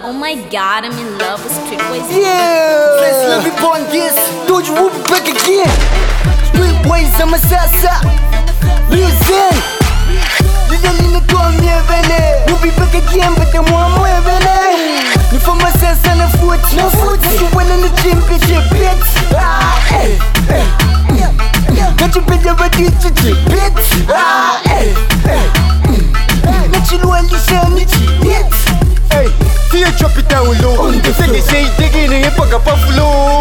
Oh my god, I'm in love with Streetways. Yeah, let's love you on this. Don't you whoop back again. Streetways, I'm a sasa. Listen. Lina toa mievele. We'll be back again, but the more muevele. Ni for my sasa na foot. No foot. You win in the championship, bitch. Hey, hey. Got you better ready to bitch. Hey, hey. Not you know I listen, bitch. Hey, see you drop it down low. Take a shade, digging in a buffalo.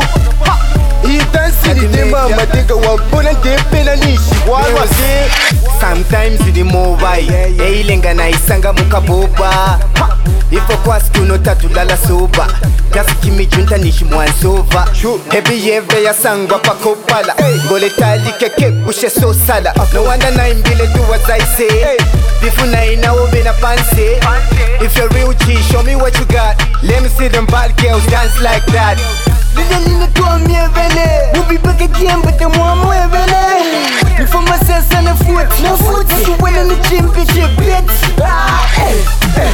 He dancing in the mama, take a walk, but I'm dipping a niche. What was it? Sometimes in the mobile, Ailinga na isanga mukaboba. Ifo kwa skuno tatu lala soba. Kasi kimi junta nishi mwansova. Heavy yeve ya sangwa pa kopala. Gole tali keke ushe so sala. No wonder na imbile do as I say. Bifu na ina ove na panse. If you're real G, show me what you got. Let me see them bad girls dance like that. Lina toa mievele. We'll be back again, but the more muevele. You for my sasa na foot. No foot. You win in the championship, bitch. Hey, hey.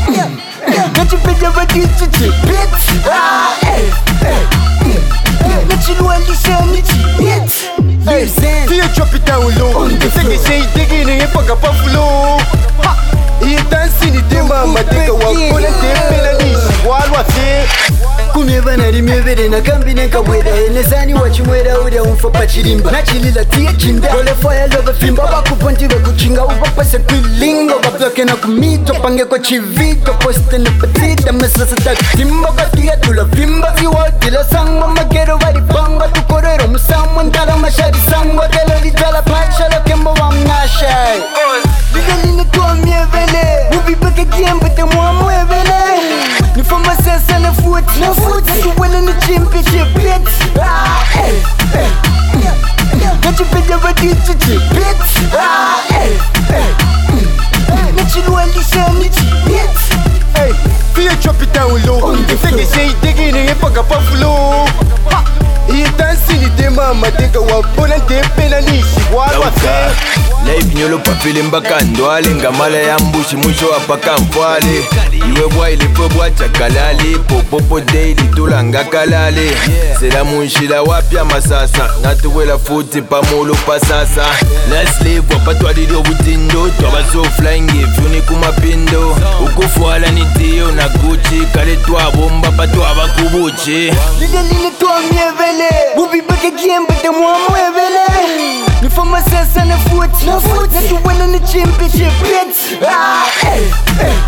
Got you better ready to bitch. Hey, hey. Not you know I listen, bitch. Hey, see you drop it down low. Take a shade, digging in a buffalo. He dancing in the mama, take a walk, but I'm dipping a niche. What was it? Kumeva na rimevere na kambi neka weda Enezani wachimwera ure umfa pachirimba Nachilila tia chinda Gole fire love fimba Wakuponti kuchinga Upapase kwilingo Waploke na kumito Pange kwa chivito Poste na patita Mesasa takitimba Batia tula fimba Viwadila sangwa Magero wari banga Tukorero musamwa Ndala mashari sangwa Telo litala Pachalo kembo wa mnashay Liga toa mievele We'll be back again But the more muevele Ni for my sasa na foot. No foot. You win in the championship, bitch. Hey, hey. Got you better ready to bitch. Hey, hey. Not you know I listen, bitch. Hey, see you drop it down low. Take a shade, digging in a buffalo. He dancing in the mama, take a walk, but I'm dipping a niche. What was it? Life nyolo papile mbakandwale ngamala ya mbushi mwisho apaka mfwale iwe bwaile pwe bwacha kalali popopo daily tulanga kalale sela munshila wapya masasa natuwela futi pamulu pasasa let's live wapatwalili obutindo twabaso flying ifyuni kumapindo ukufwala nitiyo na Gucci kale twabomba patwaba kubuchi Lina toa mievele We'll be back again but the more muevele You for my sasa na foot. No foot. That you win in the championship, bitch. Hey, hey.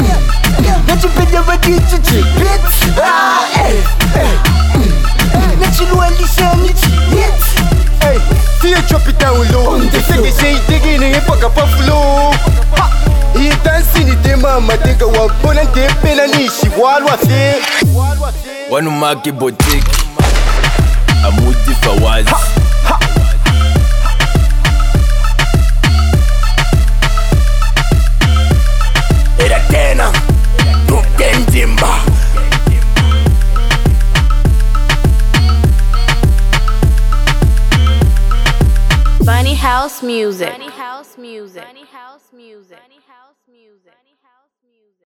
That you better ready to bitch. Hey, hey. That you know I listen, bitch. Hey, see you drop it down low. Take a shade, digging in a buffalo. He dancing in the mama, take a walk, but I'm dipping a niche. What was it? One market boutique Amudi Fawaz Era tena Tukenzimba Bunny House Music. Bunny House Music. Bunny House Music.